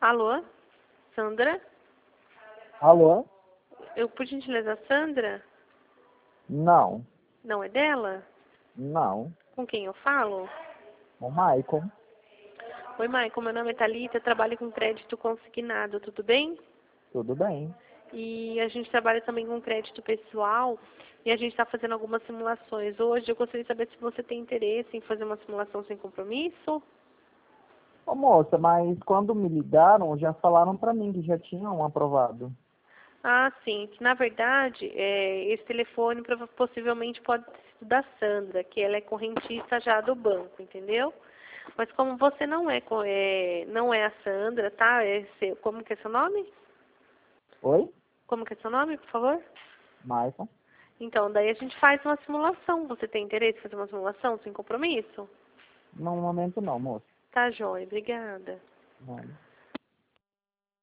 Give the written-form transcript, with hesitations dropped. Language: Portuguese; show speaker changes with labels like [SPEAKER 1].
[SPEAKER 1] Alô? Sandra?
[SPEAKER 2] Alô?
[SPEAKER 1] Eu, por gentileza, Sandra?
[SPEAKER 2] Não.
[SPEAKER 1] Não é dela?
[SPEAKER 2] Não.
[SPEAKER 1] Com quem eu falo?
[SPEAKER 2] O Maicon.
[SPEAKER 1] Oi, Maicon, meu nome é Thalita, eu trabalho com crédito consignado, tudo bem?
[SPEAKER 2] Tudo bem.
[SPEAKER 1] E a gente trabalha também com crédito pessoal e a gente está fazendo algumas simulações. Hoje eu gostaria de saber se você tem interesse em fazer uma simulação sem compromisso.
[SPEAKER 2] Ô moça, mas quando me ligaram, já falaram pra mim que já tinham aprovado.
[SPEAKER 1] Ah, sim. Na verdade, esse telefone possivelmente pode ter sido da Sandra, que ela é correntista já do banco, entendeu? Mas como você não é a Sandra, tá? Como que é seu nome?
[SPEAKER 2] Oi?
[SPEAKER 1] Como que é seu nome, por favor?
[SPEAKER 2] Maicon?
[SPEAKER 1] Então, daí a gente faz uma simulação. Você tem interesse em fazer uma simulação sem compromisso?
[SPEAKER 2] No momento não, moça.
[SPEAKER 1] Tá, joia. Obrigada.
[SPEAKER 2] Não.